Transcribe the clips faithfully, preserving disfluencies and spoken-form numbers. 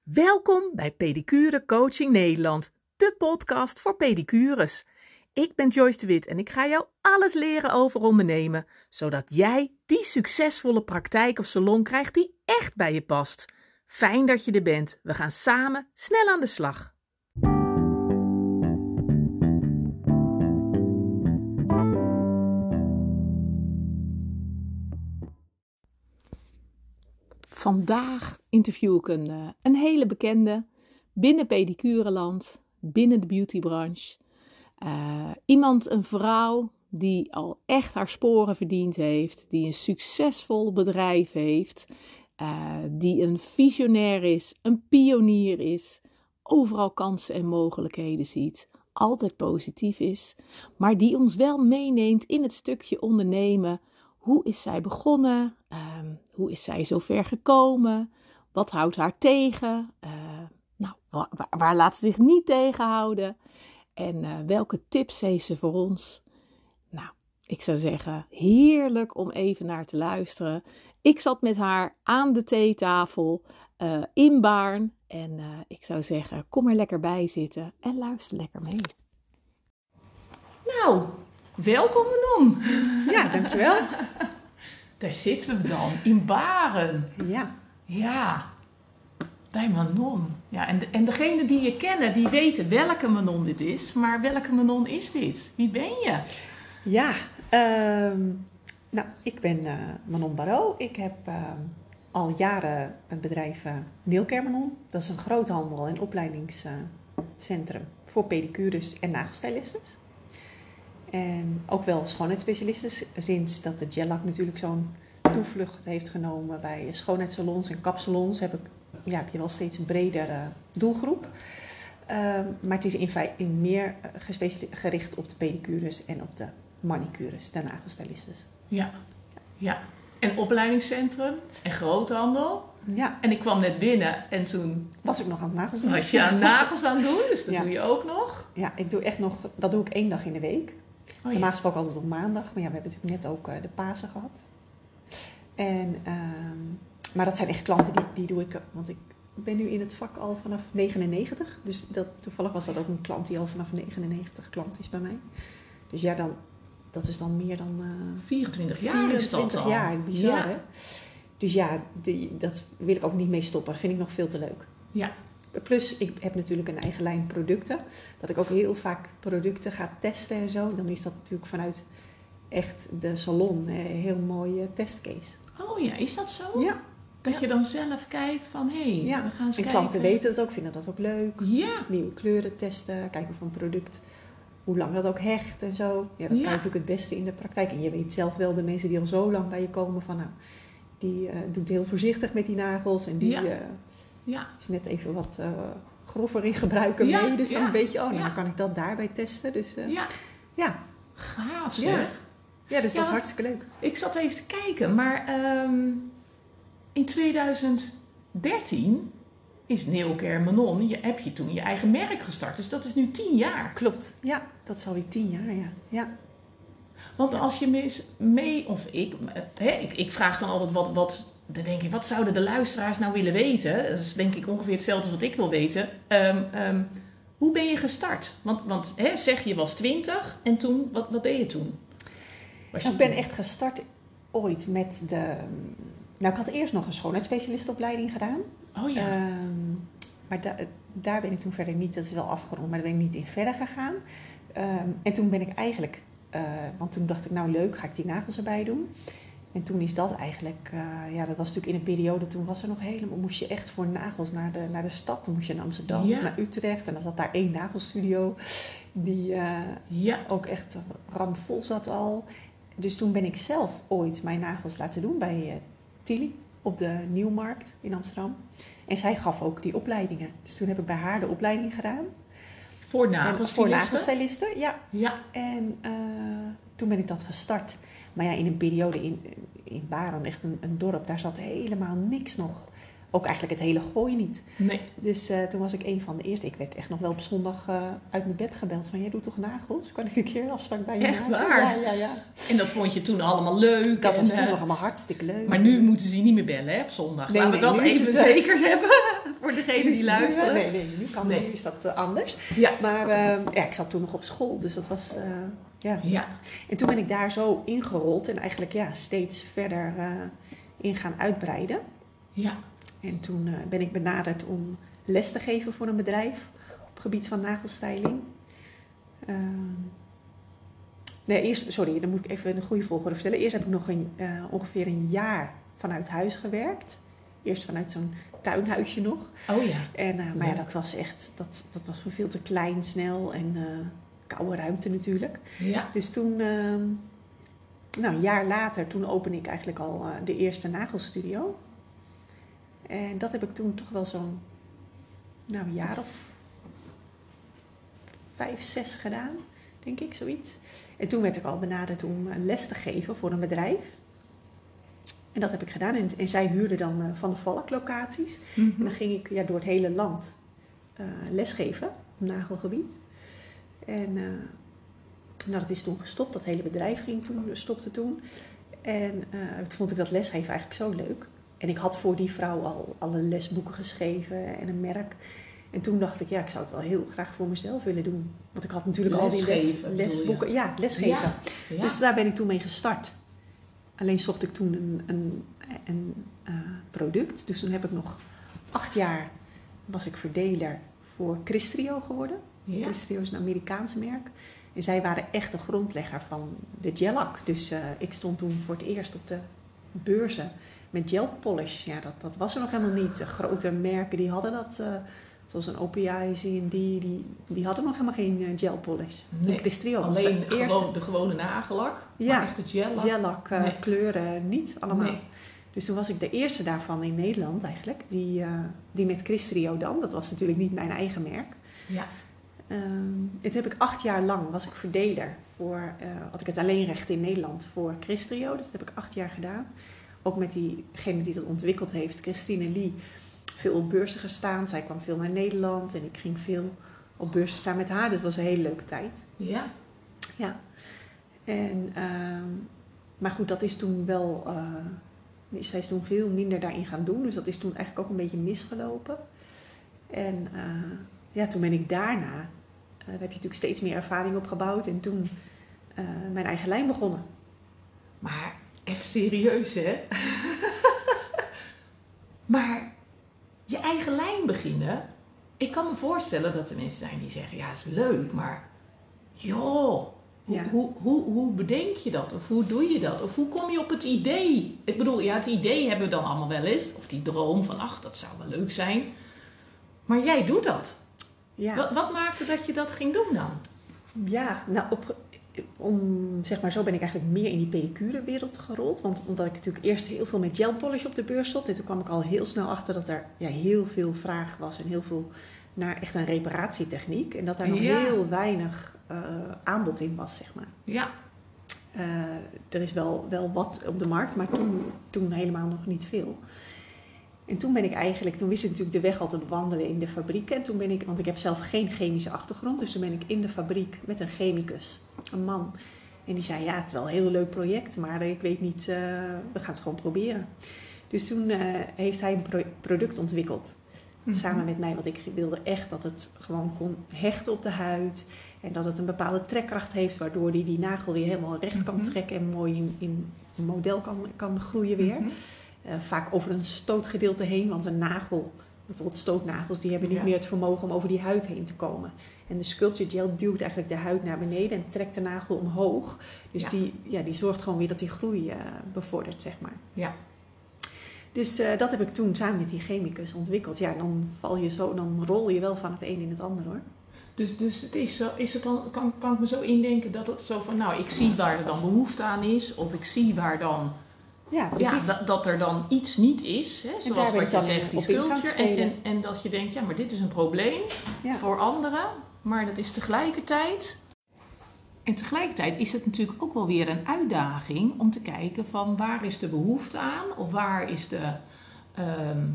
Welkom bij Pedicure Coaching Nederland, de podcast voor pedicures. Ik ben Joyce de Wit en ik ga jou alles leren over ondernemen, zodat jij die succesvolle praktijk of salon krijgt die echt bij je past. Fijn dat je er bent. We gaan samen snel aan de slag. Vandaag interview ik een, uh, een hele bekende binnen pedicureland, binnen de beautybranche. Uh, iemand, een vrouw die al echt haar sporen verdiend heeft, die een succesvol bedrijf heeft, uh, die een visionair is, een pionier is, overal kansen en mogelijkheden ziet, altijd positief is, maar die ons wel meeneemt in het stukje ondernemen. Hoe is zij begonnen? Um, hoe is zij zo ver gekomen? Wat houdt haar tegen? Uh, nou, waar, waar laat ze zich niet tegenhouden? En uh, welke tips heeft ze voor ons? Nou, ik zou zeggen, heerlijk om even naar te luisteren. Ik zat met haar aan de theetafel uh, in Baarn. En uh, ik zou zeggen, kom er lekker bij zitten en luister lekker mee. Nou, welkom Manon. Ja, dankjewel. Daar zitten we dan, in Baarn. Ja. Ja, bij Manon. Ja, en, de, en degenen die je kennen, die weten welke Manon dit is. Maar welke Manon is dit? Wie ben je? Ja, um, nou, ik ben uh, Manon Barreau. Ik heb uh, al jaren een bedrijf uh, Nailcare Manon. Dat is een groothandel- en opleidingscentrum uh, voor pedicures en nagelstylistes. En ook wel schoonheidsspecialisten, sinds dat de gel-lak natuurlijk zo'n toevlucht heeft genomen bij schoonheidssalons en kapsalons, heb, ik, ja, heb je wel steeds een bredere doelgroep. Uh, maar het is in feite in meer gericht op de pedicures en op de manicures, de nagelstylistes. Ja, ja. En opleidingscentrum en groothandel. Ja. En ik kwam net binnen en toen was ik nog aan het nagels doen. Was je aan nagels aan het doen, dus dat ja. doe je ook nog? Ja, ik doe echt nog, dat doe ik één dag in de week. Oh, ja. Normaal gesproken altijd op maandag, maar ja, we hebben natuurlijk net ook uh, de Pasen gehad. En, uh, maar dat zijn echt klanten, die, die doe ik, want ik ben nu in het vak al vanaf negenennegentig. Dus dat, toevallig was dat ook een klant die al vanaf negenennegentig klant is bij mij. Dus ja, dan, dat is dan meer dan... Uh, vierentwintig jaar vierentwintig is dat jaar, bizar ja. hè? Dus ja, die, dat wil ik ook niet mee stoppen. Dat vind ik nog veel te leuk. Ja. Plus, ik heb natuurlijk een eigen lijn producten. Dat ik ook heel vaak producten ga testen en zo. Dan is dat natuurlijk vanuit echt de salon een heel mooie testcase. Oh ja, is dat zo? Ja. Dat ja. je dan zelf kijkt van, hé, hey, ja. we gaan eens en kijken. klanten weten dat ook, vinden dat ook leuk. Ja. Nieuwe kleuren testen, kijken of een product, hoe lang dat ook hecht en zo. Ja, dat ja. kan natuurlijk het beste in de praktijk. En je weet zelf wel, de mensen die al zo lang bij je komen van, nou, die uh, doet heel voorzichtig met die nagels. En die ja. Uh, ja. is net even wat uh, grover in gebruiken ja. mee. Dus dan ja. weet je, oh, nou, ja. dan kan ik dat daarbij testen. Dus uh, ja. ja. Gaaf zeg. Ja, ja dus ja, dat is hartstikke leuk. Ik zat even te kijken, maar um, in tweeduizend dertien is Nailcare Manon, je, heb je toen je eigen merk gestart. Dus dat is nu tien jaar. Klopt, ja, dat is alweer tien jaar, ja. ja. Want als je mis, mee, of ik, hè, ik, ik vraag dan altijd wat, wat, dan denk ik, wat zouden de luisteraars nou willen weten? Dat is denk ik ongeveer hetzelfde wat ik wil weten. Um, um, hoe ben je gestart? Want, want hè, zeg je was twintig en toen, wat, wat deed je toen? Was je ik ben toen? echt gestart ooit met de... Nou, ik had eerst nog een schoonheidsspecialistopleiding gedaan. Oh ja. Um, maar da, daar ben ik toen verder niet, dat is wel afgerond, maar daar ben ik niet in verder gegaan. Um, en toen ben ik eigenlijk... Uh, want toen dacht ik, nou leuk, ga ik die nagels erbij doen. En toen is dat eigenlijk, uh, ja, dat was natuurlijk in een periode, toen was er nog helemaal, moest je echt voor nagels naar de, naar de stad. Dan moest je naar Amsterdam ja. of naar Utrecht. En dan zat daar één nagelstudio, die uh, ja. ook echt ramvol zat al. Dus toen ben ik zelf ooit mijn nagels laten doen bij uh, Tilly op de Nieuwmarkt in Amsterdam. En zij gaf ook die opleidingen. Dus toen heb ik bij haar de opleiding gedaan. Voor nagelstylisten? Voor nagelstylisten, ja. ja. En uh, toen ben ik dat gestart. Maar ja, in een periode in, in Baarn, echt een, een dorp, daar zat helemaal niks nog. Ook eigenlijk het hele Gooi niet. Nee. Dus uh, toen was ik een van de eerste. Ik werd echt nog wel op zondag uh, uit mijn bed gebeld van, jij doet toch nagels? Kan ik een keer een afspraak bij je Echt maken? waar? Ja, ja, ja. En dat vond je toen allemaal leuk? Dat en, was toen uh, nog allemaal hartstikke leuk. Maar nu moeten ze je niet meer bellen hè, op zondag. Nee, Laten we nee, dat nu is even het, uh, zeker hebben. Voor degenen die luisteren. Nee, nee, nu kan Nee. nu is dat uh, anders. Ja. Maar uh, ja, ik zat toen nog op school, dus dat was... Uh, ja. ja. En toen ben ik daar zo ingerold en eigenlijk ja, steeds verder uh, in gaan uitbreiden. Ja. En toen uh, ben ik benaderd om les te geven voor een bedrijf op het gebied van nagelstyling. Uh, nee, eerst, sorry, dan moet ik even een goede volgorde vertellen. Eerst heb ik nog een, uh, ongeveer een jaar vanuit huis gewerkt. Eerst vanuit zo'n tuinhuisje nog. Oh ja. En, uh, maar ja. ja, dat was echt, dat, dat was veel te klein, snel en uh, koude ruimte natuurlijk. Ja. Dus toen, uh, nou een jaar later, toen opende ik eigenlijk al uh, de eerste nagelstudio. En dat heb ik toen toch wel zo'n, nou een jaar of vijf, zes gedaan, denk ik, zoiets. En toen werd ik al benaderd om een les te geven voor een bedrijf. En dat heb ik gedaan. En, en zij huurden dan uh, Van de Valk locaties. Mm-hmm. En dan ging ik ja, door het hele land uh, lesgeven op nagelgebied. En uh, nou, dat is toen gestopt. Dat hele bedrijf ging toen, stopte toen. En uh, toen vond ik dat lesgeven eigenlijk zo leuk. En ik had voor die vrouw al alle lesboeken geschreven en een merk. En toen dacht ik, ja, ik zou het wel heel graag voor mezelf willen doen. Want ik had natuurlijk lesgeven, al die les, lesboeken. Ja, lesgeven. Ja, ja. Dus daar ben ik toen mee gestart. Alleen zocht ik toen een, een, een uh, product. Dus toen heb ik nog acht jaar was ik verdeler voor Cristrio geworden. Ja. Cristrio is een Amerikaanse merk. En zij waren echt de grondlegger van de gel-lak. Dus uh, ik stond toen voor het eerst op de beurzen met gel polish. Ja, dat, dat was er nog helemaal niet. De grote merken die hadden dat, uh, zoals een O P I, C en D, die, die hadden nog helemaal geen uh, gel polish. Nee, Cristrio was alleen de eerste. Gewoon, de gewone nagellak, ja, maar echt de gel-lak. Gel-lak, uh, nee. Kleuren niet allemaal. Nee. Dus toen was ik de eerste daarvan in Nederland eigenlijk, die, uh, die met Cristrio dan. Dat was natuurlijk niet mijn eigen merk. Ja. Um, het heb ik acht jaar lang, was ik verdeler voor, uh, had ik het alleenrecht in Nederland voor Cristrio. Dus dat heb ik acht jaar gedaan. Ook met diegene die dat ontwikkeld heeft, Christine Lee, veel op beurzen gestaan. Zij kwam veel naar Nederland en ik ging veel op beurzen staan met haar. Dus dat was een hele leuke tijd. Ja. Ja. En, um, maar goed, dat is toen wel, uh, zij is toen veel minder daarin gaan doen. Dus dat is toen eigenlijk ook een beetje misgelopen. En uh, ja, toen ben ik daarna, uh, daar heb je natuurlijk steeds meer ervaring opgebouwd. En toen uh, mijn eigen lijn begonnen. Maar even serieus, hè? Maar je eigen lijn beginnen. Ik kan me voorstellen dat er mensen zijn die zeggen, ja, is leuk, maar joh, hoe, ja. hoe, hoe, hoe bedenk je dat? Of hoe doe je dat? Of hoe kom je op het idee? Ik bedoel, ja, het idee hebben we dan allemaal wel eens. Of die droom van, ach, dat zou wel leuk zijn. Maar jij doet dat. Ja. Wat, wat maakte dat je dat ging doen dan? Ja, nou, op, om, zeg maar, zo ben ik eigenlijk meer in die pedicure wereld gerold. Want omdat ik natuurlijk eerst heel veel met gel polish op de beurs stond. En toen kwam ik al heel snel achter dat er ja, heel veel vraag was. En heel veel naar echt een reparatietechniek. En dat daar nog ja. heel weinig uh, aanbod in was, zeg maar. Ja. Uh, er is wel, wel wat op de markt, maar toen, toen helemaal nog niet veel. En toen ben ik eigenlijk, toen wist ik natuurlijk de weg al te bewandelen in de fabriek. En toen ben ik, want ik heb zelf geen chemische achtergrond. Dus toen ben ik in de fabriek met een chemicus, een man. En die zei, ja, het is wel een heel leuk project, maar ik weet niet, uh, we gaan het gewoon proberen. Dus toen uh, heeft hij een pro- product ontwikkeld. Mm-hmm. Samen met mij, want ik wilde echt dat het gewoon kon hechten op de huid. En dat het een bepaalde trekkracht heeft, waardoor hij die, die nagel weer helemaal recht kan trekken. En mooi in, in een model kan, kan groeien weer. Mm-hmm. Uh, vaak over een stootgedeelte heen, want een nagel, bijvoorbeeld stootnagels, die hebben niet ja. meer het vermogen om over die huid heen te komen. En de sculpture gel duwt eigenlijk de huid naar beneden en trekt de nagel omhoog. Dus ja. Die, ja, die zorgt gewoon weer dat die groei uh, bevordert, zeg maar. Ja. Dus uh, dat heb ik toen samen met die chemicus ontwikkeld. Ja, dan val je zo, dan rol je wel van het een in het ander, hoor. Dus, dus het is zo, is het dan, kan, kan ik me zo indenken dat het zo van, nou, ik zie waar er dan behoefte aan is, of ik zie waar dan... Ja, precies. Ja, dat, dat er dan iets niet is, hè, zoals wat je zegt, die sculpture. En, en, en dat je denkt, ja, maar dit is een probleem ja. voor anderen. Maar dat is tegelijkertijd... En tegelijkertijd is het natuurlijk ook wel weer een uitdaging om te kijken van waar is de behoefte aan? Of waar is de, um,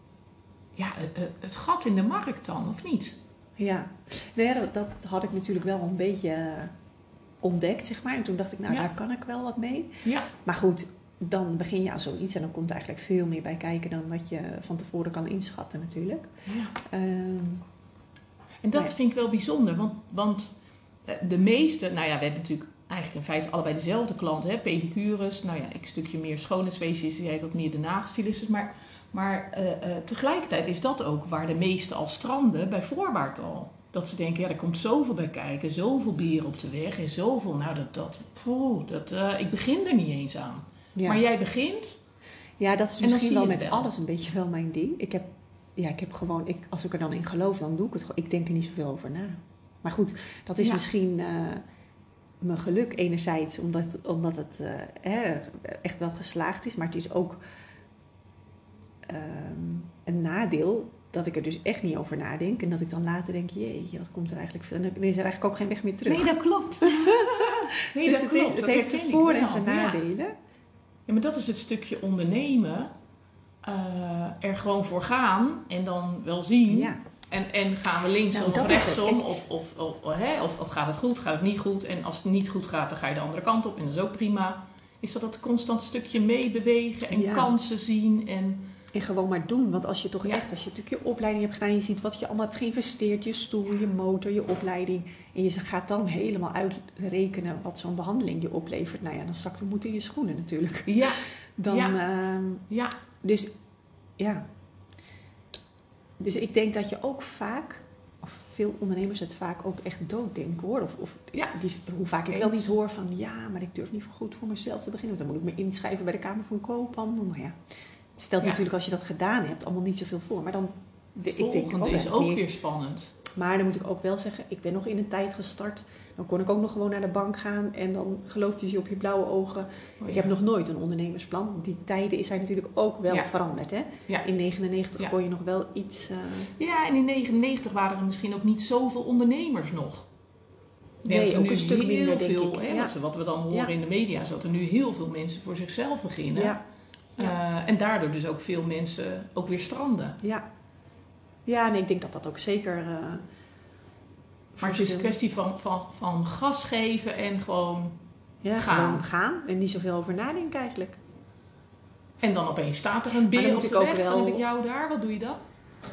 ja, het gat in de markt dan, of niet? Ja, nou ja dat, dat had ik natuurlijk wel een beetje ontdekt, zeg maar. En toen dacht ik, nou, ja. daar kan ik wel wat mee. Ja. Maar goed... dan begin je aan zoiets en dan komt er eigenlijk veel meer bij kijken dan wat je van tevoren kan inschatten natuurlijk. Ja. Um, En dat ja. vind ik wel bijzonder, want, want de meeste, nou ja, we hebben natuurlijk eigenlijk in feite allebei dezelfde klanten, hè, pedicures, nou ja, ik een stukje meer schoonheidsfeestjes, jij wat meer de nagelstylistes, maar, maar uh, uh, tegelijkertijd is dat ook waar de meesten al stranden, bij voorbaat al. Dat ze denken, ja, er komt zoveel bij kijken, zoveel bier op de weg en zoveel, nou dat, dat, poeh, dat uh, ik begin er niet eens aan. Ja. Maar jij begint. Ja, dat is misschien wel met wel. alles een beetje wel mijn ding. Ik heb, ja, ik heb gewoon, ik, als ik er dan in geloof, dan doe ik het gewoon. Ik denk er niet zoveel over na. Maar goed, dat is ja. misschien uh, mijn geluk enerzijds, omdat, omdat het uh, hè, echt wel geslaagd is. Maar het is ook um, een nadeel dat ik er dus echt niet over nadenk. En dat ik dan later denk, jeetje, wat komt er eigenlijk veel. En dan is er eigenlijk ook geen weg meer terug. Nee, dat klopt. nee, dus dat het, klopt. Is, het dat heeft zijn voor- en zijn ja. nadelen. Ja, maar dat is het stukje ondernemen. Uh, er gewoon voor gaan en dan wel zien. Ja. En, en gaan we linksom nou, of rechtsom? Of, of, of, hè? Of, of gaat het goed, gaat het niet goed? En als het niet goed gaat, dan ga je de andere kant op. En dat is ook prima. Is dat dat constant stukje meebewegen en ja. kansen zien en... En gewoon maar doen. Want als je toch ja. echt, als je natuurlijk je opleiding hebt gedaan, je ziet wat je allemaal hebt geïnvesteerd, je stoel, je motor, je opleiding. En je gaat dan helemaal uitrekenen wat zo'n behandeling je oplevert. Nou ja, dan zakt de moed in je schoenen natuurlijk. Ja. Dan, ja. Uh, ja. Dus, ja. Dus ik denk dat je ook vaak, of veel ondernemers het vaak ook echt dooddenken hoor. Of, of ja. die, hoe vaak ik Eens. wel niet hoor van, ja, maar ik durf niet goed voor mezelf te beginnen. Want dan moet ik me inschrijven bij de Kamer van Koophandel. Nou ja. Het stelt ja. natuurlijk als je dat gedaan hebt allemaal niet zoveel voor. Maar dan, de ik denk ook is ook weer spannend. Maar dan moet ik ook wel zeggen, ik ben nog in een tijd gestart. Dan kon ik ook nog gewoon naar de bank gaan. En dan geloofde je op je blauwe ogen. Oh, ik ja. heb nog nooit een ondernemersplan. Die tijden zijn natuurlijk ook wel ja. veranderd. Hè? Ja. In negenennegentig ja. kon je nog wel iets... Uh... Ja, en in negenennegentig waren er misschien ook niet zoveel ondernemers nog. Nee, ook een stuk minder, denk veel, ik. Hè, ja. wat we dan horen ja. in de media, dat er nu heel veel mensen voor zichzelf beginnen. Ja. Ja. Uh, en daardoor dus ook veel mensen ook weer stranden. Ja, ja nee, ik denk dat dat ook zeker... Uh, maar het is een kwestie van, van, van gas geven en gewoon ja, gaan. Gewoon gaan en niet zoveel over nadenken eigenlijk. En dan opeens staat er een beer op de weg, wel... dan heb ik jou daar, wat doe je dan?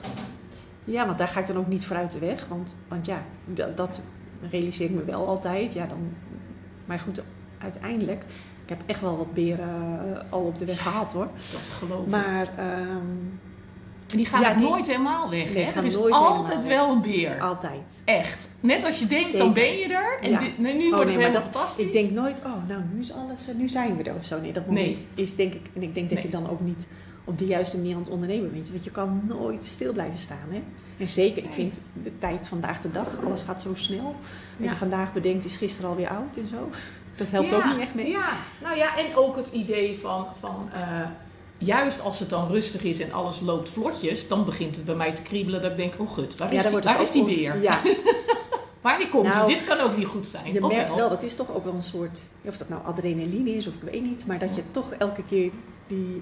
Ja, want daar ga ik dan ook niet voor uit de weg. Want, want ja, dat, dat realiseer ik me wel altijd. Ja, dan, maar goed, uiteindelijk... Ik heb echt wel wat beren uh, al op de weg gehad hoor. Dat geloof ik. Maar... Um, en die gaan ja, die, nooit helemaal weg, nee, hè? Er is altijd wel een beer. Altijd. Echt. Net als je denkt, Zeker. Dan ben je er. En ja. dit, nee, nu oh, wordt nee, het helemaal dat, fantastisch. Ik denk nooit, oh, nou, nu is alles, nu zijn we er of zo. Nee, dat moment nee. is denk ik... En ik denk dat nee. je dan ook niet op de juiste manier aan het ondernemen bent. Want je kan nooit stil blijven staan, hè? En zeker, nee. ik vind de tijd vandaag de dag, alles gaat zo snel. Wat ja. je vandaag bedenkt, is gisteren alweer oud en zo. Dat helpt ja. ook niet echt mee. Ja, nou ja, en ook het idee van... van uh, juist als het dan rustig is en alles loopt vlotjes, dan begint het bij mij te kriebelen dat ik denk, oh gut, waar is ja, die, waar is die beer? Ja. Waar die komt nou, die? Dit kan ook niet goed zijn. Je of merkt wel. wel, dat is toch ook wel een soort, of dat nou adrenaline is of ik weet niet, maar dat je toch elke keer die,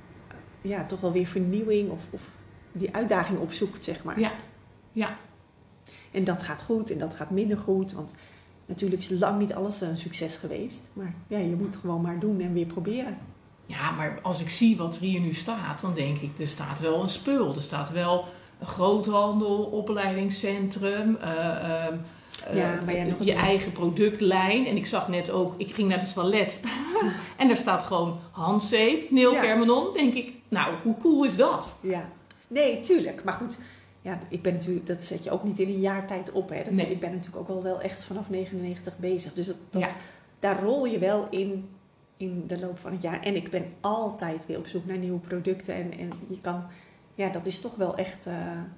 ja, toch wel weer vernieuwing of, of die uitdaging opzoekt, zeg maar. Ja, ja. En dat gaat goed en dat gaat minder goed, want natuurlijk is lang niet alles een succes geweest, maar ja, je moet gewoon maar doen en weer proberen. Ja, maar als ik zie wat er hier nu staat, dan denk ik, er staat wel een spul. Er staat wel een groothandel, opleidingscentrum, uh, uh, ja, maar ja, nog je eigen productlijn. En ik zag net ook, ik ging naar het toilet en daar staat gewoon handzeep, Neelkerk Manon. Denk ik, nou, hoe cool is dat? Ja, nee, tuurlijk. Maar goed, ja, ik ben natuurlijk, dat zet je ook niet in een jaar tijd op. Hè. Dat, nee. Ik ben natuurlijk ook al wel echt vanaf negenennegentig bezig. Dus dat, dat, ja. daar rol je wel in... in de loop van het jaar. En ik ben altijd weer op zoek naar nieuwe producten. En, en je kan... Ja, dat is toch wel echt... Uh,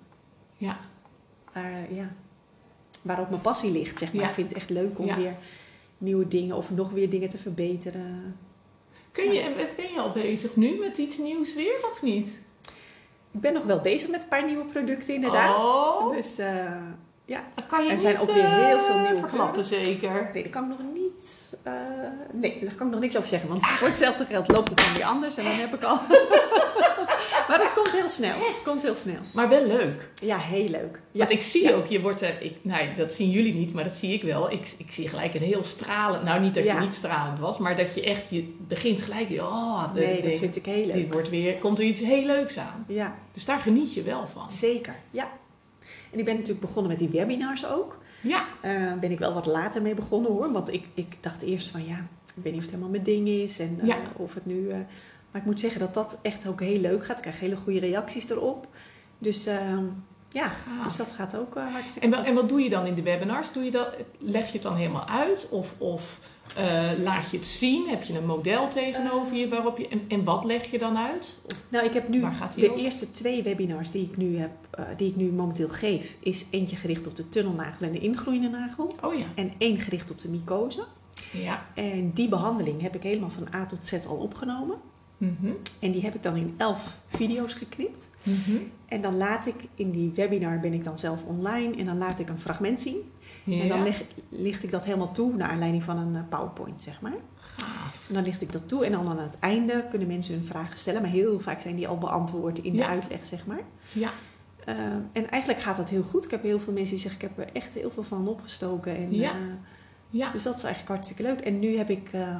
ja. Waar, ja. Waarop mijn passie ligt, zeg maar. Ja. Ik vind het echt leuk om ja. weer nieuwe dingen... of nog weer dingen te verbeteren. Kun je, ben je al bezig nu met iets nieuws weer, of niet? Ik ben nog wel bezig met een paar nieuwe producten, inderdaad. Oh. Dus... Uh, ja, kan je er niet, zijn ook weer heel veel nieuwe verklappen, zeker. Nee, daar kan ik nog niet. Uh, nee, daar kan ik nog niks over zeggen. Want voor hetzelfde geld loopt het dan weer anders. En dan heb ik al. Maar het komt heel snel. Het komt heel snel. Maar wel leuk. Ja, heel leuk. Ja. Want ik zie ja. ook, je wordt er, ik, nou, dat zien jullie niet, maar dat zie ik wel. Ik, ik zie gelijk een heel stralend, nou niet dat je Ja. niet stralend was, maar dat je echt, je begint gelijk, oh, de, Nee, de, dat vind ik heel leuk. dit wordt weer, komt er iets heel leuks aan. Ja, Dus daar geniet je wel van. zeker. Ja. En ik ben natuurlijk begonnen met die webinars ook. Ja. Uh, ben ik wel wat later mee begonnen hoor. Want ik, ik dacht eerst van ja, ik weet niet of het helemaal mijn ding is. En uh, Ja. of het nu... Uh, maar ik moet zeggen dat dat echt ook heel leuk gaat. Ik krijg hele goede reacties erop. Dus uh, ja, Gaaf. dus dat gaat ook uh, hartstikke En, wel, en wat doe je dan in de webinars? Doe je dat, leg je het dan helemaal uit? Of, of uh, laat je het zien? Heb je een model tegenover je waarop je... En, en wat leg je dan uit? Of, Nou, ik heb nu waar gaat die de over? eerste twee webinars die ik nu heb, uh, die ik nu momenteel geef, is eentje gericht op de tunnelnagel en de ingroeiende nagel. Oh ja. En één gericht op de mycose. Ja. En die behandeling heb ik helemaal van A tot Z al opgenomen. Mm-hmm. En die heb ik dan in elf video's geknipt. Mm-hmm. En dan laat ik in die webinar, ben ik dan zelf online en dan laat ik een fragment zien. Ja. En dan leg, licht ik dat helemaal toe naar aanleiding van een uh, PowerPoint, zeg maar. Gaaf. En dan licht ik dat toe en dan aan het einde kunnen mensen hun vragen stellen. Maar heel vaak zijn die al beantwoord in Ja. de uitleg, zeg maar. Ja. Uh, en eigenlijk gaat dat heel goed. Ik heb heel veel mensen die zeggen, ik heb er echt heel veel van opgestoken. En, Ja. uh, Ja. Dus dat is eigenlijk hartstikke leuk. En nu heb ik uh,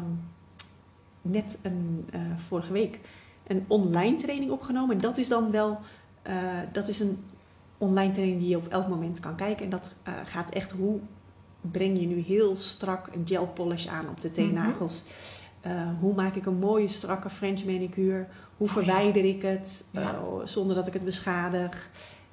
net een, uh, vorige week een online training opgenomen. En dat is dan wel, uh, dat is een online training die je op elk moment kan kijken. En dat uh, gaat echt, hoe breng je nu heel strak een gel polish aan op de teennagels? Mm-hmm. Uh, hoe maak ik een mooie strakke French manicure? Hoe verwijder oh, ja. ik het uh, ja. zonder dat ik het beschadig?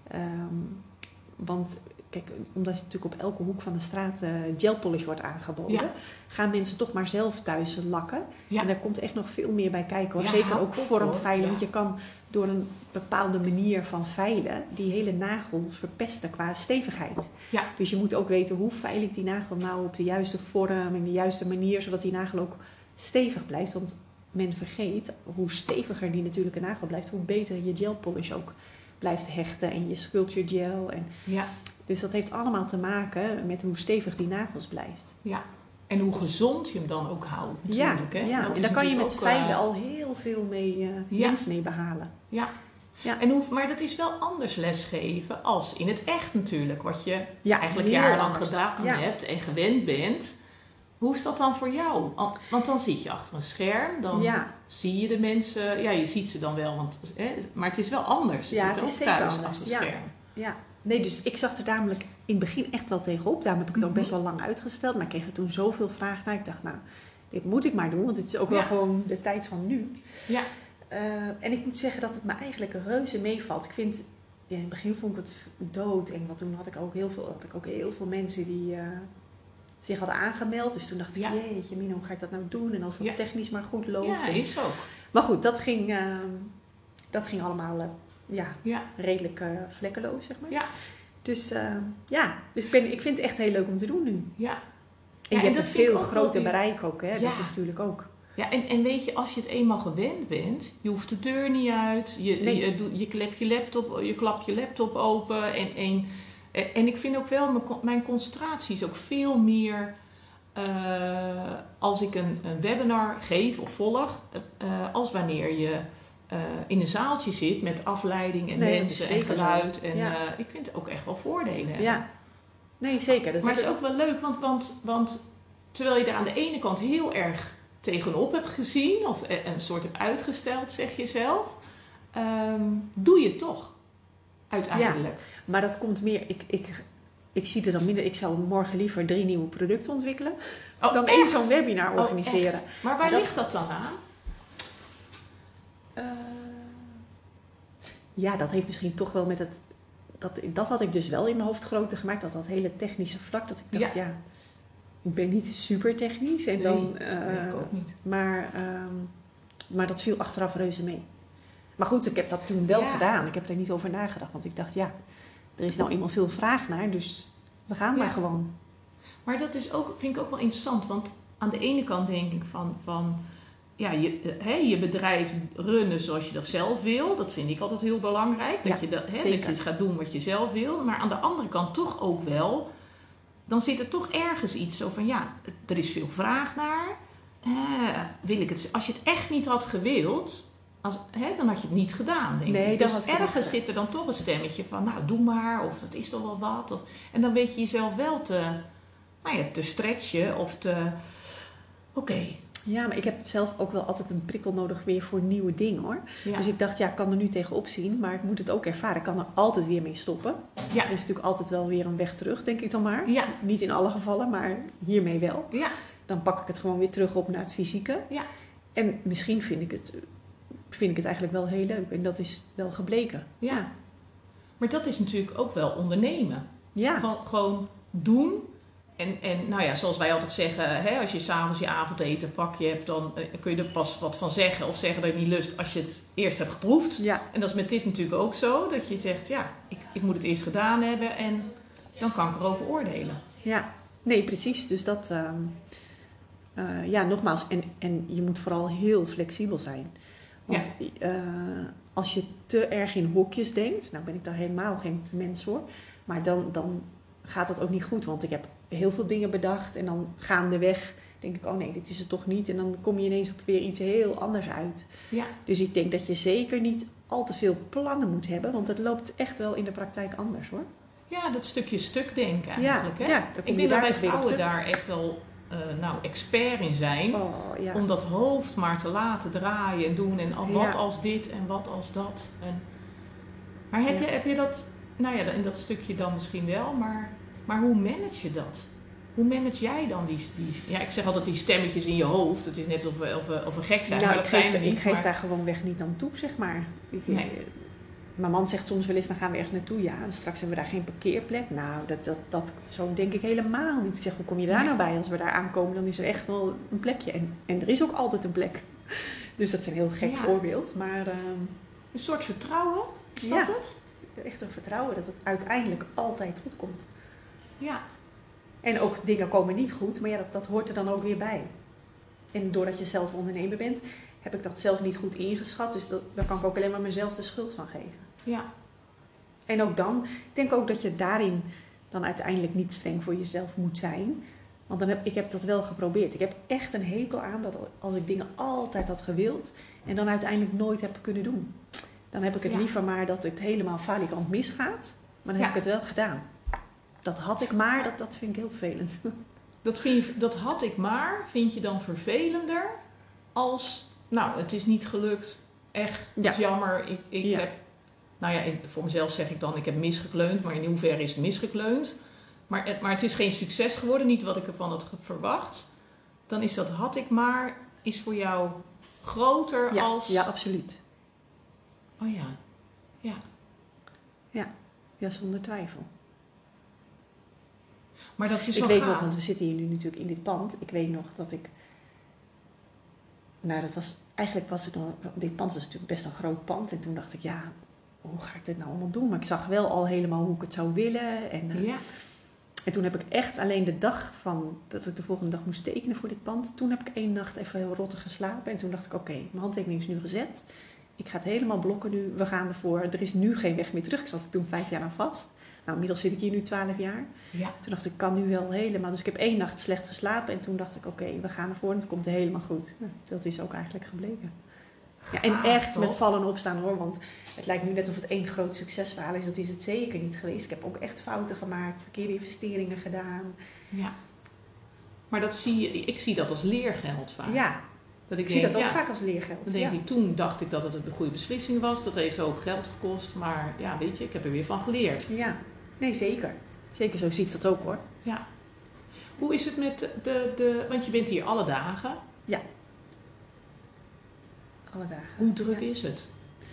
Um, want kijk, omdat je natuurlijk op elke hoek van de straat uh, gel polish wordt aangeboden, ja. gaan mensen toch maar zelf thuis lakken. Ja. En daar komt echt nog veel meer bij kijken hoor. Ja, zeker ook vormveilen. Ja. Want je kan door een bepaalde manier van veilen die hele nagel verpesten qua stevigheid. Ja. Dus je moet ook weten hoe veil ik die nagel nou op de juiste vorm en de juiste manier, zodat die nagel ook stevig blijft. Want men vergeet, hoe steviger die natuurlijke nagel blijft, hoe beter je gel polish ook blijft hechten en je sculpture gel. En ja. Dus dat heeft allemaal te maken met hoe stevig die nagels blijft. Ja. En hoe gezond je hem dan ook houdt natuurlijk. Ja, hè? ja. Dat en daar kan je met ook, veilen uh, al heel veel mee, uh, ja. winst mee behalen. Ja. Ja. En hoe, maar dat is wel anders lesgeven als in het echt natuurlijk. Wat je ja, eigenlijk jarenlang gedaan ja. hebt en gewend bent. Hoe is dat dan voor jou? Want dan zit je achter een scherm, dan ja. zie je de mensen. Ja, je ziet ze dan wel, want, hè, maar het is wel anders. Je ja, zit het ook is zeker thuis anders. achter Ja. het scherm. Ja, nee, dus ik zag er namelijk in het begin echt wel tegenop. Daarom heb ik het ook best wel lang uitgesteld. Maar ik kreeg er toen zoveel vragen naar. Ik dacht, nou, dit moet ik maar doen, want dit is ook ja. wel gewoon de tijd van nu. Ja. Uh, en ik moet zeggen dat het me eigenlijk reuze meevalt. Ik vind, ja, in het begin vond ik het dood. En wat, toen had ik ook heel veel, had ik ook heel veel mensen die uh, zich hadden aangemeld. Dus toen dacht ik, ja. jeetje Mino, hoe ga ik dat nou doen? En als het ja. technisch maar goed loopt. Ja, en, is ook. Maar goed, dat ging, uh, dat ging allemaal uh, ja, ja. redelijk uh, vlekkeloos, zeg maar. Ja. Dus uh, ja, dus ik, ben, ik vind het echt heel leuk om te doen nu. Ja. En ja, je en hebt een veel groter bereik ook, hè? Ja. Dat is natuurlijk ook. Ja, en, en weet je, als je het eenmaal gewend bent, je hoeft de deur niet uit, je, nee. je, je, je, klep je, laptop, je klap je laptop open. En, en, en ik vind ook wel, mijn, mijn concentratie is ook veel meer, uh, als ik een, een webinar geef of volg, uh, als wanneer je uh, in een zaaltje zit met afleiding en nee, mensen en geluid. En ja. uh, ik vind het ook echt wel voordelen hebben. Ja, nee zeker. Dat maar het is ook wel leuk, want, want, want terwijl je er aan de ene kant heel erg tegenop hebt gezien of een soort hebt uitgesteld, zeg je zelf, um, doe je het toch uiteindelijk. Ja, maar dat komt meer, ik, ik, ik zie er dan minder, ik zou morgen liever drie nieuwe producten ontwikkelen oh, dan één zo'n webinar organiseren. Oh, maar waar dat, ligt dat dan aan? Uh, ja, dat heeft misschien toch wel met het, dat, dat had ik dus wel in mijn hoofd groter gemaakt, dat dat hele technische vlak, dat ik dacht, ja, ja ik ben niet super technisch. En nee, dan, uh, nee, ik ook niet. Maar, um, maar dat viel achteraf reuze mee. Maar goed, ik heb dat toen wel ja. gedaan. Ik heb er niet over nagedacht. Want ik dacht, ja, er is nou eenmaal veel vraag naar. Dus we gaan ja. maar gewoon. Maar dat is ook, vind ik ook wel interessant. Want aan de ene kant denk ik van, van ja, je, he, je bedrijf runnen zoals je dat zelf wil. Dat vind ik altijd heel belangrijk. Dat, ja, je, dat, he, dat je gaat doen wat je zelf wil. Maar aan de andere kant toch ook wel, dan zit er toch ergens iets zo van, ja, er is veel vraag naar. Uh, wil ik het, als je het echt niet had gewild, als, hè, dan had je het niet gedaan, denk Nee, ik. dan Dus had ik het niet ergens gedaan. zit er dan toch een stemmetje van, nou, doe maar. Of dat is toch wel wat. Of, en dan weet je jezelf wel te, nou ja, te stretchen of te... Oké. Okay. Ja, maar ik heb zelf ook wel altijd een prikkel nodig weer voor nieuwe dingen, hoor. Ja. Dus ik dacht, ja, ik kan er nu tegenop zien, maar ik moet het ook ervaren. Ik kan er altijd weer mee stoppen. Ja. Er is natuurlijk altijd wel weer een weg terug, denk ik dan maar. Ja. Niet in alle gevallen, maar hiermee wel. Ja. Dan pak ik het gewoon weer terug op naar het fysieke. Ja. En misschien vind ik het, vind ik het eigenlijk wel heel leuk. En dat is wel gebleken. Ja. Maar dat is natuurlijk ook wel ondernemen. Ja. Gewoon, gewoon doen. En, en nou ja, zoals wij altijd zeggen, hè, als je s'avonds je avondeten pakje hebt, dan uh, kun je er pas wat van zeggen. Of zeggen dat je het niet lust als je het eerst hebt geproefd. Ja. En dat is met dit natuurlijk ook zo. Dat je zegt, ja, ik, ik moet het eerst gedaan hebben en dan kan ik erover oordelen. Ja, nee, precies. Dus dat, uh, uh, ja, nogmaals. En, en je moet vooral heel flexibel zijn. Want ja. uh, als je te erg in hokjes denkt, nou ben ik daar helemaal geen mens voor. Maar dan, dan gaat dat ook niet goed. Want ik heb heel veel dingen bedacht en dan gaandeweg denk ik, oh nee, dit is het toch niet. En dan kom je ineens op weer iets heel anders uit. Ja. Dus ik denk dat je zeker niet al te veel plannen moet hebben. Want het loopt echt wel in de praktijk anders, hoor. Ja, dat stukje stukdenken eigenlijk. Ja, hè? ja, ik denk dat wij vrouwen daar echt wel uh, nou, expert in zijn. Oh, ja. Om dat hoofd maar te laten draaien en doen. En wat ja. als dit en wat als dat. En... Maar heb, ja. je, heb je dat, nou ja, in dat stukje dan misschien wel. Maar, maar hoe manage je dat? Hoe manage jij dan die, die... Ja, ik zeg altijd die stemmetjes in je hoofd. Het is net of we, of we, of we gek zijn. Nou, maar dat ik geef, zijn we niet. ik geef maar... daar gewoon weg niet aan toe, zeg maar. Ik, nee. Mijn man zegt soms wel eens, dan gaan we ergens naartoe. Ja, en straks hebben we daar geen parkeerplek. Nou, dat, dat, dat, zo denk ik helemaal niet. Ik zeg, hoe kom je daar nee. nou bij? Als we daar aankomen, dan is er echt wel een plekje. En, en er is ook altijd een plek. Dus dat is een heel gek ja. voorbeeld. Maar, uh, een soort vertrouwen, is ja, dat het? Echt een vertrouwen dat het uiteindelijk altijd goed komt. Ja. En ook dingen komen niet goed, maar ja, dat, dat hoort er dan ook weer bij. En doordat je zelf ondernemer bent, heb ik dat zelf niet goed ingeschat. Dus dat, daar kan ik ook alleen maar mezelf de schuld van geven. Ja. En ook dan, ik denk ook dat je daarin dan uiteindelijk niet streng voor jezelf moet zijn. Want dan heb, ik heb dat wel geprobeerd. Ik heb echt een hekel aan dat als ik dingen altijd had gewild en dan uiteindelijk nooit heb kunnen doen. Dan heb ik het ja. liever maar dat het helemaal falikant misgaat. Maar dan ja. heb ik het wel gedaan. Dat had ik maar, dat, dat vind ik heel vervelend. Dat, vind je, dat had ik maar, vind je dan vervelender als, nou, het is niet gelukt, echt, dat is ja. jammer. Ik, ik ja. heb, nou ja, ik, voor mezelf zeg ik dan, ik heb misgekleund, maar in hoeverre is het misgekleund? Maar, maar het is geen succes geworden, niet wat ik ervan had verwacht. Dan is dat had ik maar, is voor jou groter ja, als... Ja, absoluut. Oh ja, ja. Ja, ja, zonder twijfel. Maar dat is ik wel weet gaaf. nog, want we zitten hier nu natuurlijk in dit pand. Ik weet nog dat ik... Nou, dat was... Eigenlijk was het al... Dit pand was natuurlijk best een groot pand. En toen dacht ik, ja, hoe ga ik dit nou allemaal doen? Maar ik zag wel al helemaal hoe ik het zou willen. En, uh, ja. en toen heb ik echt alleen de dag van... Dat ik de volgende dag moest tekenen voor dit pand. Toen heb ik één nacht even heel rottig geslapen. En toen dacht ik, oké, okay, mijn handtekening is nu gezet. Ik ga het helemaal blokken nu. We gaan ervoor. Er is nu geen weg meer terug. Ik zat er toen vijf jaar aan vast. Nou, inmiddels zit ik hier nu twaalf jaar. Ja. Toen dacht ik, ik kan nu wel helemaal... Dus ik heb één nacht slecht geslapen. En toen dacht ik, oké, okay, we gaan ervoor en het komt helemaal goed. Nou, dat is ook eigenlijk gebleken. Ja, en ah, echt toch? Met vallen en opstaan, hoor. Want het lijkt nu net of het één groot succesverhaal is. Dat is het zeker niet geweest. Ik heb ook echt fouten gemaakt. Verkeerde investeringen gedaan. Ja. Maar dat zie je, ik zie dat als leergeld vaak. Ja. Dat ik, ik denk, zie dat ook ja, vaak als leergeld. Dan denk ja. ik, toen dacht ik dat het een goede beslissing was. Dat heeft ook geld gekost. Maar ja, weet je, ik heb er weer van geleerd. Ja. Nee, zeker. Zeker, zo zie ik dat ook, hoor. Ja. Hoe is het met de, de... Want je bent hier alle dagen. Ja. Alle dagen. Hoe druk ja. is het?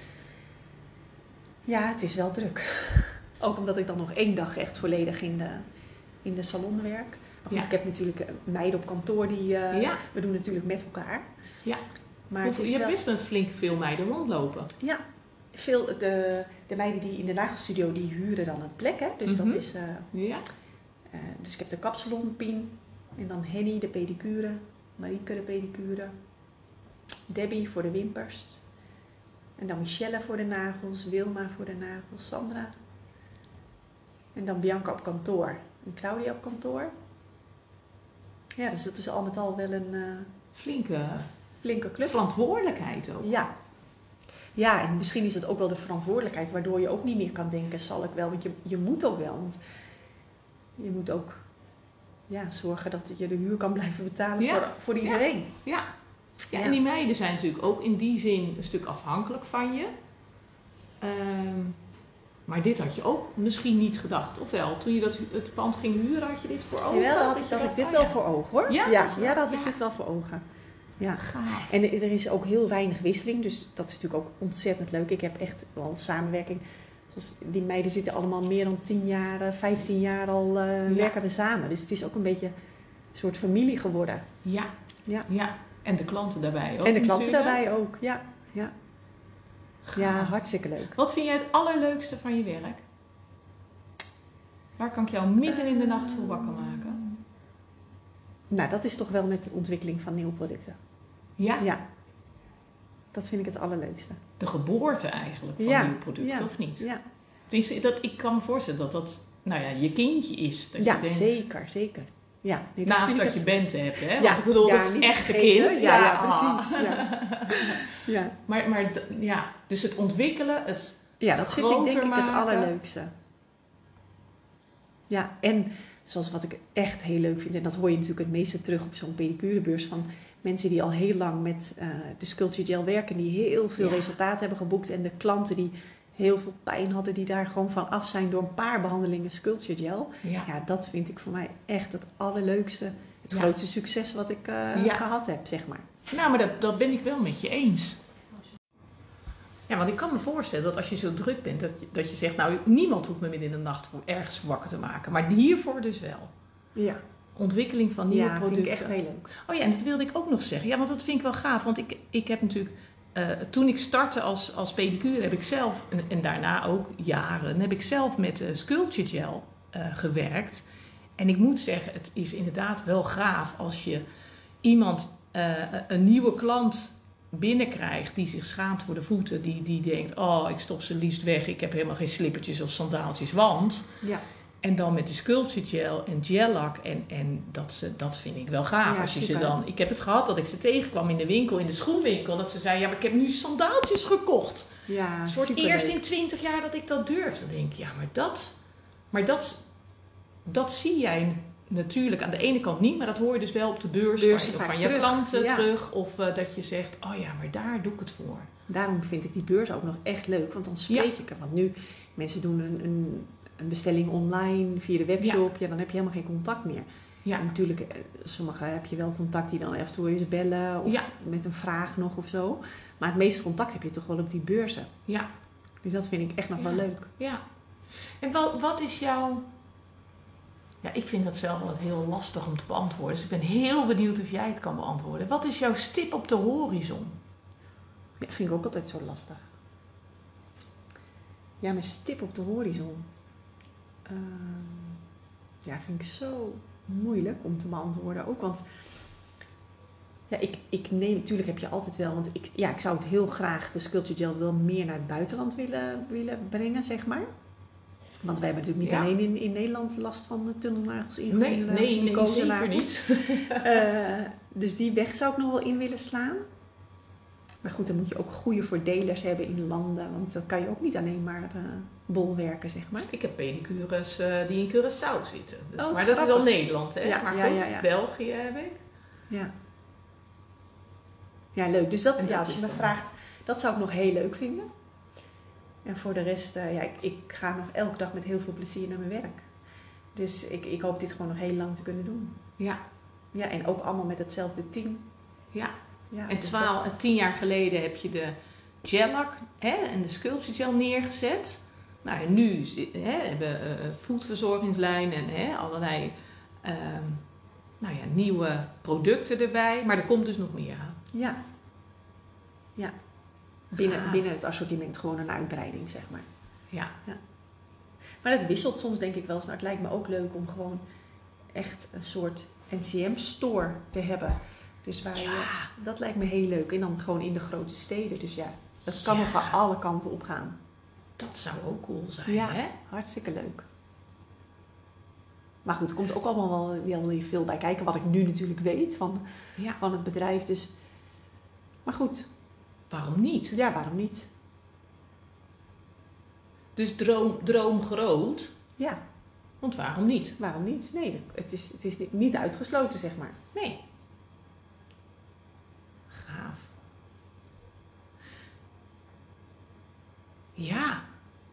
Ja, het is wel druk. Ook omdat ik dan nog één dag echt volledig in de, in de salon werk. Maar goed, ja. ik heb natuurlijk meiden op kantoor die... Uh, ja. We doen natuurlijk met elkaar. Ja. Maar Hoeveel, het is je hebt wel... best een flink veel meiden rondlopen. Ja. Veel, de, de meiden die in de nagelstudio, die huren dan een plek, hè. Dus mm-hmm. dat is... Uh, ja. Uh, dus ik heb de kapsalon, Pien. En dan Henny, de pedicure. Marieke, de pedicure. Debbie voor de wimpers. En dan Michelle voor de nagels. Wilma voor de nagels. Sandra. En dan Bianca op kantoor. En Claudia op kantoor. Ja, dus dat is al met al wel een... Uh, flinke... Flinke club. Verantwoordelijkheid ook. Ja. Ja, en misschien is het ook wel de verantwoordelijkheid, waardoor je ook niet meer kan denken, zal ik wel? Want je, je moet ook wel. Want je moet ook ja, zorgen dat je de huur kan blijven betalen Ja. voor, voor iedereen. Ja. Ja, Ja. en die meiden zijn natuurlijk ook in die zin een stuk afhankelijk van je. Ehm, maar dit had je ook misschien niet gedacht, of wel? Toen je dat, hu- het pand ging huren, had je dit voor ogen? Jawel, dat had je ik, dat dacht, ik dit oh wel ja, voor ogen hoor. Ja, ja, dat is- ja, dat had ja. ik dit wel voor ogen. Ja. gaaf. En er is ook heel weinig wisseling, dus dat is natuurlijk ook ontzettend leuk. Ik heb echt wel samenwerking. Zoals die meiden zitten allemaal meer dan tien jaar, eh, vijftien jaar al eh, Ja. werken we samen. Dus het is ook een beetje een soort familie geworden. Ja. Ja. ja. En de klanten daarbij ook En de klanten natuurlijk. daarbij ook. Ja, ja. ja, Gaaf. hartstikke leuk. Wat vind jij het allerleukste van je werk? Waar kan ik jou midden in de nacht voor wakker maken? Nou, dat is toch wel met de ontwikkeling van nieuwe producten. Ja, Ja, dat vind ik het allerleukste. de geboorte eigenlijk van Ja, nieuw product, ja, of niet? Ja, Tenminste, dat, ik kan me voorstellen dat dat nou ja, je kindje is. Dat ja je denkt, zeker, zeker. Ja, nee, dat naast vind ik dat je het- bent hebt, hè? Want Ja, ik bedoel, ja, dat is niet het echte vergeten. kind. Ja, ja, ah. precies. Ja. Ja. Maar, maar d- ja, dus het ontwikkelen, het... ja, dat vind ik denk Groter ik het maken. allerleukste. Ja, en zoals wat ik echt heel leuk vind, en dat hoor je natuurlijk het meeste terug op zo'n pedicurebeurs, van mensen die al heel lang met eh, de Sculpture Gel werken, die heel veel Ja. resultaat hebben geboekt, en de klanten die heel veel pijn hadden, die daar gewoon van af zijn door een paar behandelingen Sculpture Gel. Ja. Ja, dat vind ik voor mij echt het allerleukste, het Ja. grootste succes wat ik eh, Ja. gehad heb, zeg maar. Nou, maar dat, dat ben ik wel met je eens. Ja, want ik kan me voorstellen dat als je zo druk bent, dat je, dat je zegt, nou, niemand hoeft me midden in de nacht voor ergens wakker te maken. Maar hiervoor dus wel. Ja, Ontwikkeling van nieuwe ja vind producten. ik echt heel leuk. Oh ja, en dat wilde ik ook nog zeggen. Ja, want dat vind ik wel gaaf. Want ik, ik heb natuurlijk, eh, toen ik startte als, als pedicure, heb ik zelf, en, en daarna ook jaren, heb ik zelf met uh, Sculpture Gel eh, gewerkt. En ik moet zeggen, het is inderdaad wel gaaf als je iemand, eh, een nieuwe klant binnenkrijgt die zich schaamt voor de voeten. Die, die denkt, oh, ik stop ze liefst weg. Ik heb helemaal geen slippertjes of sandaaltjes, want... Ja. En dan met de Sculpture Gel en gel-lak. En, en dat, ze, dat vind ik wel gaaf. Ja, als je ze super. dan, ik heb het gehad dat ik ze tegenkwam in de winkel, in de schoenwinkel. Dat ze zei, ja, maar ik heb nu sandaaltjes gekocht. Ja, Het is voor het superleuk. eerst in twintig jaar dat ik dat durf. Dan denk ik, ja, maar dat... Maar dat, dat zie jij natuurlijk aan de ene kant niet. Maar dat hoor je dus wel op de beurs Beurzen van, vaak van je terug, klanten ja. terug. Of uh, dat je zegt, oh ja, maar daar doe ik het voor. Daarom vind ik die beurs ook nog echt leuk. Want dan spreek ik er. Want nu, mensen doen een, een, een bestelling online via de webshop. Ja. ja, dan heb je helemaal geen contact meer. Ja, En natuurlijk, eh, sommigen heb je wel contact die dan even toe eens bellen. Of Ja. met een vraag nog of zo. Maar het meeste contact heb je toch wel op die beurzen. ja, Dus dat vind ik echt nog Ja. wel leuk. ja. En wat, wat is jouw... Ja, ik vind dat zelf altijd heel lastig om te beantwoorden. Dus ik ben heel benieuwd of jij het kan beantwoorden. Wat is jouw stip op de horizon? Ja, vind ik ook altijd zo lastig. Ja, mijn stip op de horizon. Ehm, ja, vind ik zo moeilijk om te beantwoorden. Ook want, ja, ik, ik neem, natuurlijk heb je altijd wel, want ik, ja, ik zou het heel graag, de Sculpture Gel, wel meer naar het buitenland willen, willen brengen, zeg maar. Want wij hebben natuurlijk niet Ja. alleen in, in Nederland last van de tunnelnagels in. Nee, nee, nee, zeker niet. Uh, dus die weg zou ik nog wel in willen slaan. Maar goed, dan moet je ook goede verdelers hebben in landen. Want dat kan je ook niet alleen maar uh, bolwerken, zeg maar. Ik heb pedicures uh, die in Curaçao zitten. Dus, Oh, maar dat grappig. is al Nederland, hè? Ja, maar ja, goed, ja, ja. België heb ik. Ja. Ja, leuk. Dus dat, En ja, dat als is je me dan- vraagt, dat zou ik nog heel leuk vinden. En voor de rest, uh, ja, ik, ik ga nog elke dag met heel veel plezier naar mijn werk. Dus ik, ik hoop dit gewoon nog heel lang te kunnen doen. Ja, Ja, en ook allemaal met hetzelfde team. ja. Ja, En dus twaalf, dat- tien jaar geleden heb je de gel-lak hè, en de Sculpture Gel neergezet. Nou, en nu zi- hè, hebben we uh, voedverzorgingslijn en hè, allerlei ehm, nou ja, nieuwe producten erbij. Maar er komt dus nog meer aan. Ja. Ja. Binnen, Gaaf. binnen het assortiment gewoon een uitbreiding, zeg maar. Ja, Maar dat wisselt soms denk ik wel eens. Nou, het lijkt me ook leuk om gewoon echt een soort N C M-store te hebben. Dus waar je, Ja. dat lijkt me heel leuk. En dan gewoon in de grote steden. Dus ja, dat kan Ja. nog aan alle kanten op gaan. dat zou ook cool zijn, Ja. hè? Hartstikke leuk. Maar goed, er komt ook allemaal wel, wel weer veel bij kijken. Wat ik nu natuurlijk weet van, Ja, van het bedrijf. Dus, maar goed, waarom niet? ja, waarom niet? Dus droom, droom groot. Ja. Want waarom niet? Waarom niet? Nee, het is, het is niet uitgesloten, zeg maar. Nee. Gaaf. Ja.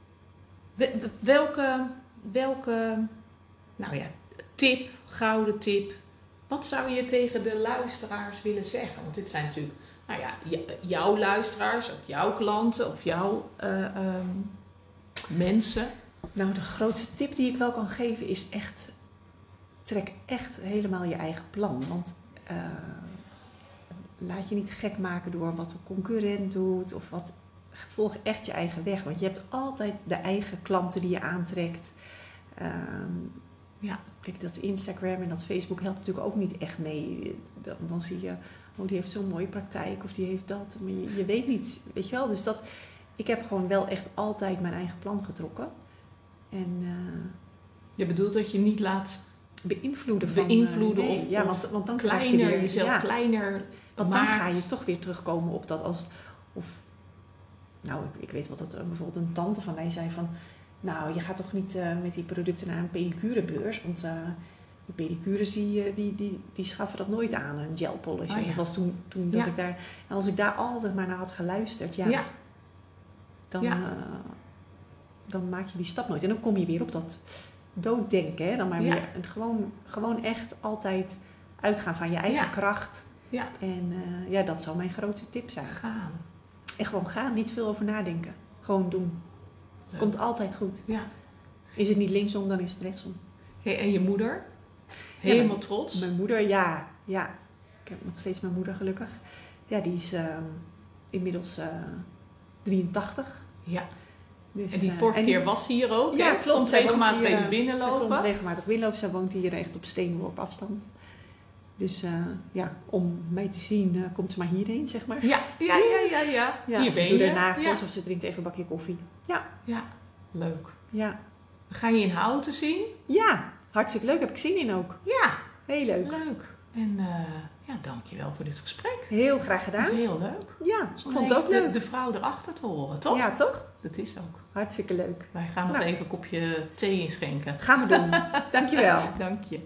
Welke, welke, nou ja, tip, gouden tip. Wat zou je tegen de luisteraars willen zeggen? Want dit zijn natuurlijk, nou ja, jouw luisteraars, ook jouw klanten of jouw uh, um, mensen. Nou, de grootste tip die ik wel kan geven is echt, trek echt helemaal je eigen plan. Want uh, laat je niet gek maken door wat de concurrent doet of wat, volg echt je eigen weg. Want je hebt altijd de eigen klanten die je aantrekt. Um, ja, kijk, dat Instagram en dat Facebook helpt natuurlijk ook niet echt mee. Dan, dan zie je, oh, die heeft zo'n mooie praktijk of die heeft dat. Maar je, je weet niet, weet je wel. Dus dat, ik heb gewoon wel echt altijd mijn eigen plan getrokken. En, uh, je bedoelt dat je niet laat beïnvloeden van... Beïnvloeden uh, nee, of, ja, of want, want dan kleiner, krijg je weer, jezelf ja, kleiner want maakt. Dan ga je toch weer terugkomen op dat als... Of, nou, ik, ik weet wel dat uh, bijvoorbeeld een tante van mij zei van... Nou, je gaat toch niet uh, met die producten naar een pedicurebeurs, want uh, die pedicures die, die, die, die schaffen dat nooit aan, een gel polish. Oh, ja. Dat was toen, toen dat ja. ik daar... En als ik daar altijd maar naar had geluisterd, ja, ja. Dan, ja. Uh, dan maak je die stap nooit. En dan kom je weer op dat dooddenken, hè? Dan maar ja. weer het gewoon, gewoon echt altijd uitgaan van je eigen ja. kracht. Ja. En uh, ja, dat zou mijn grootste tip zijn. Gaan. En gewoon gaan, niet veel over nadenken. Gewoon doen. Leuk. Komt altijd goed. Ja. Is het niet linksom, dan is het rechtsom. Hey, en je moeder? Helemaal ja, mijn, trots? Mijn moeder, ja. ja. Ik heb nog steeds mijn moeder gelukkig. Ja, die is uh, inmiddels uh, drieëntachtig. Ja. Dus, en die uh, vorige en keer die, was hier ook. Ja, hè? klopt. Komt regelmatig hier, even binnenlopen. Ze komt regelmatig binnenlopen. Zij woont hier echt op steenworp afstand. Dus uh, ja, om mij te zien uh, komt ze maar hierheen, zeg maar. Ja, ja, ja, ja. ja. ja hier ben je. Doe de nagels ja. of ze drinkt even een bakje koffie. Ja. Ja, leuk. Ja. Ga je in Houten zien? Ja, hartstikke leuk. Heb ik zin in ook. Ja. Heel leuk. Leuk. En uh, ja, dankjewel voor dit gesprek. Heel graag gedaan. Dat is heel leuk. Ja, ik vond het ook de, leuk. De vrouw erachter te horen, toch? Ja, toch? Dat is ook. Hartstikke leuk. Wij gaan nog nou. even een kopje thee inschenken. Gaan we doen. Dankjewel. Dank je.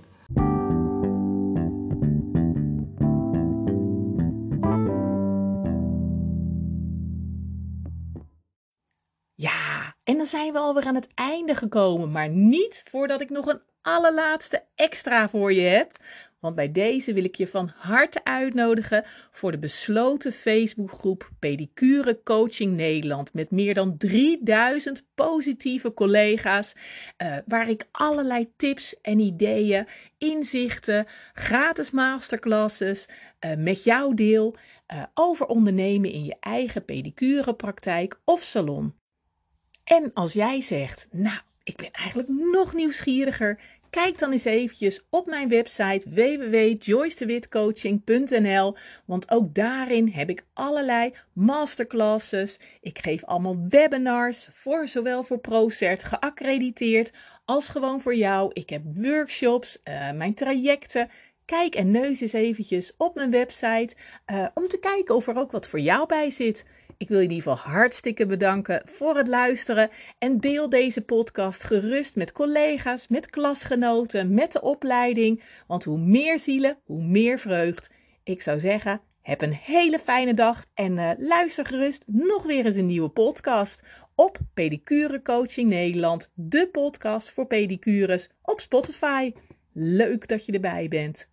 Ja, en dan zijn we alweer aan het einde gekomen. Maar niet voordat ik nog een allerlaatste extra voor je heb. Want bij deze wil ik je van harte uitnodigen voor de besloten Facebookgroep Pedicure Coaching Nederland. Met meer dan drieduizend positieve collega's. Uh, waar ik allerlei tips en ideeën, inzichten, gratis masterclasses uh, met jou deel. Uh, over ondernemen in je eigen pedicurepraktijk of salon. En als jij zegt, nou, ik ben eigenlijk nog nieuwsgieriger, kijk dan eens eventjes op mijn website w w w punt joyce de wit coaching punt n l, want ook daarin heb ik allerlei masterclasses. Ik geef allemaal webinars, voor, zowel voor ProCert geaccrediteerd als gewoon voor jou. Ik heb workshops, uh, mijn trajecten. Kijk en neus eens eventjes op mijn website uh, om te kijken of er ook wat voor jou bij zit. Ik wil je in ieder geval hartstikke bedanken voor het luisteren en deel deze podcast gerust met collega's, met klasgenoten, met de opleiding. Want hoe meer zielen, hoe meer vreugd. Ik zou zeggen, heb een hele fijne dag en uh, luister gerust nog weer eens een nieuwe podcast op Pedicure Coaching Nederland, de podcast voor pedicures op Spotify. Leuk dat je erbij bent.